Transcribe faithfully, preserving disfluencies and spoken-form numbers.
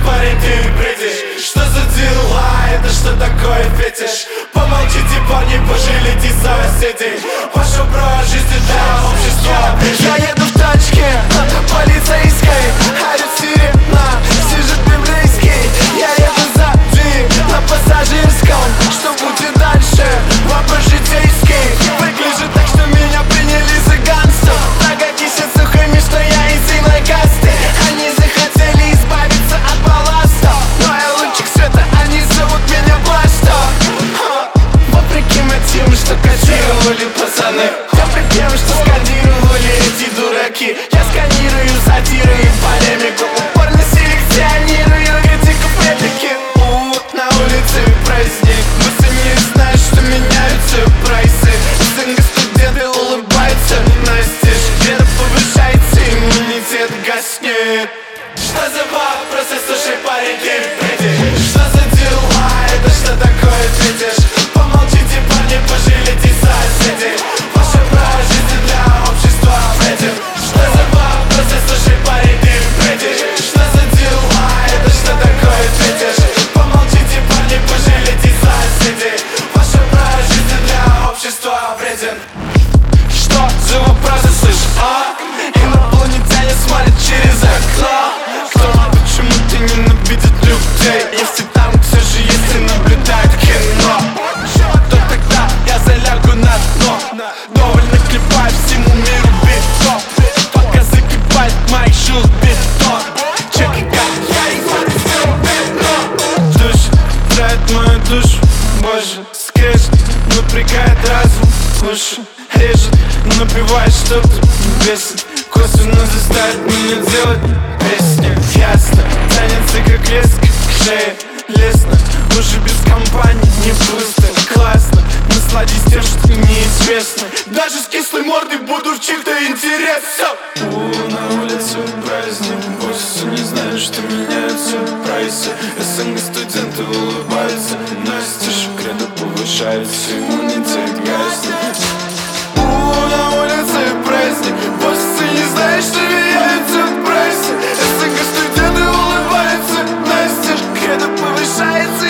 парень, ты бредишь. Что за дела, это что такое фетиш? Помолчите, парни, пожалейте соседей. Ваше право жизни для общества. Я еду в тачке полицейской, орёт сирена, сижу библейский. Я еду сзади на пассажирском. Что будет дальше? Вопрос житейский. Выгляжу так, что меня приняли за гангстер. Догадись от сухими, что я из иной касты. Они захотели избавиться от балласта, но я лучик света, они зовут меня Баста. Вопреки мотивам, что кодировали пацаны, вопреки тем, что скандировали эти дураки, я сканирую сатиры и полемику, упорно селекционирую критику педики. У, на улице праздник, мы сами знаем, что меняются прайсы. СНГ студенты улыбаются настежь, вера повышается, иммунитет гаснет. Что за вопросы, слушай, парень, ты бредишь. Что за дела, это что такое фетиш? Помолчите, парни, пожалейте соседей. Ваше право жизни для общества вреден. Что за вопросы, слушай, парень, ты бредишь. Что за дела, это что такое фетиш? Помолчите, парни, пожалейте соседей. Ваше право жизни для общества вреден. Что за вопросы, слышь, а? Инопланетяне смотрят через окно. Кто, почему ты ненавидит людей, если там все же есть и наблюдает кино? То тогда я залягу на дно. Довольно клепать всему миру бетон, пока закипает моих шут бетон. Чеки, как я их бетон. Душ травит мою душу, боже, скрежет, напрягает разум, уши режет, напевает что-то бесит, косвенно заставит меня делать песни. Ясно, тянется как леска к шее, лестно, уже без компании не пусто, классно. Насладись тем, что неизвестно, даже с кислой мордой буду в чьих-то интересах. У, на улице праздник, боссы не знают, что меняются прайсы. СНГ студенты улыбаются настежь, кредо повышается, иммунитет гаснет. У, на улице праздник, боссы не знают, что меняются прайсы. СНГ студенты улыбаются настежь, кредо повышается,